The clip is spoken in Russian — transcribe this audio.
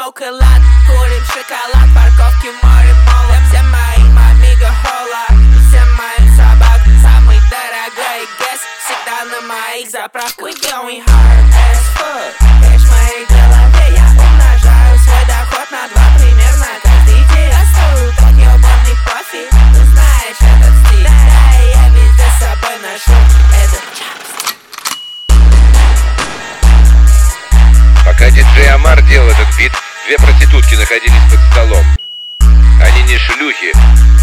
кока, лад, курим шоколад, парковки, море, мола. Все мои мамиго хола, все мои собак. Самый дорогой газ всегда на моих заправках. We going hard as fuck. Кэш в моей голове, я умножаю свой доход на 2 примерно каждый день. Расту как ёбаный пофиг, ты знаешь этот стиль. Да, я везде с собой ношу этот чапстик. Пока диджей Амар делал этот бит, 2 проститутки находились под столом. Они не шлюхи,